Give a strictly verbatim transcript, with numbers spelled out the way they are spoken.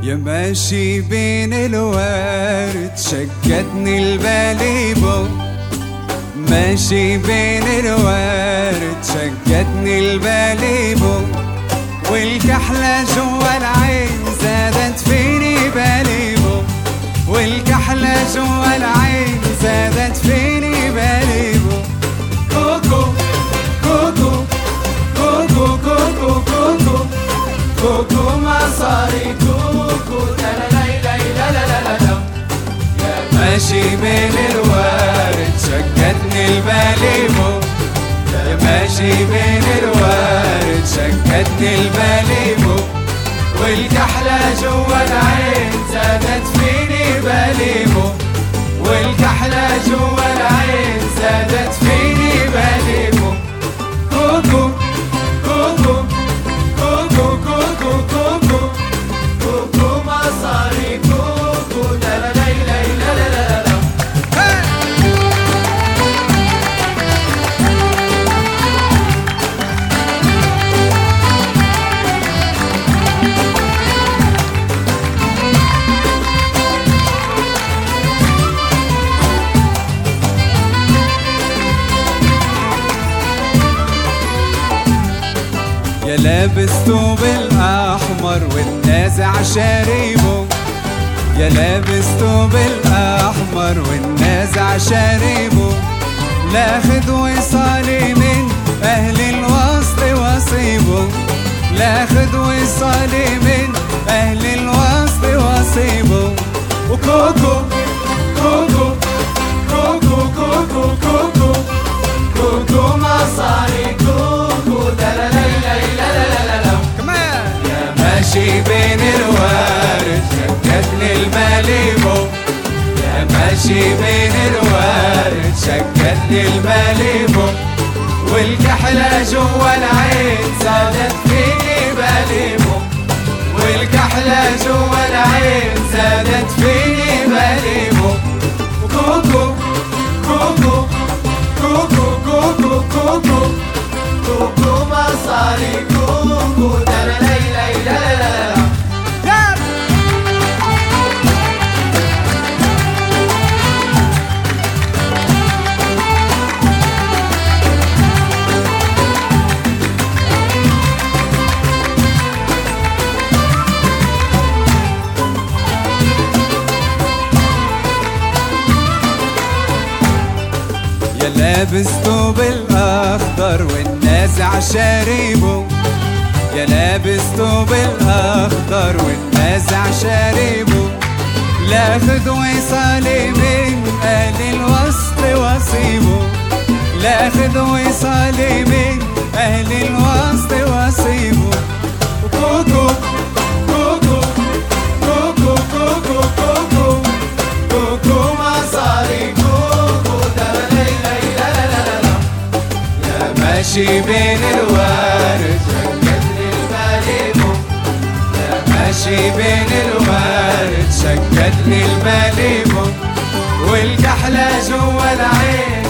يا ماشي بين الورد شقتني البليبو، ماشي بين الورد شقتني البليبو، والكحلة جوا العين زادت فيني بليبو، والكحلة جوا العين زادت فيني بليبو. كوكو كوكو كوكو كوكو كوكو كوكو مصاري كوكو تلالالالالالا. يا ماشي بين الورد شقتني البليبو، يا ماشي بين الورد شقتني البليبو، والكحلة جوا العين زادت فيني بليبو، والكحلة جوا العين زادت فيني بليبو. كوكو كوكو كوكو كوكو كوكو كوكو مصاري كوكو تلالالالالالا. يا لابس ثوب الأحمر والنازع شاربه، يا لابس ثوب الأحمر والنازع شاربه، لاخذ وصالي من أهل الوسط وصيبه، لاخذ وصالي من أهل الوسط وصيبه. وكوكو كوكو كوكو كوكو كوكو كوكو مصاري كوكو تلالالالالالا. يا ماشي بين الورد شقتني البليبو، يا ماشي بين الورد شقتني البليبو، والكحلة جوا العين زادت فيني بليبو، والكحلة جوا العين زادت فيني بليبو. وكوكو كوكو كوكو كوكو كوكو كوكو مصاري كوكو تلالالالالالا. يا لابس ثوب الأخضر والنازع شاربه، يا لابس ثوب الأخضر والنازع شاربه، لاخذ وصالي من أهل الوسط وصيبه، لاخذ وصالي من أهل الوسط وصيبه. وكوكو كوكو كوكو كوكو كوكو كوكو مصاري كوكو تلالالالالا. يا ماشي بين الورد شقتني البليبو، يا ماشي بين الورد شقتني البليبو، والكحلة جوا العين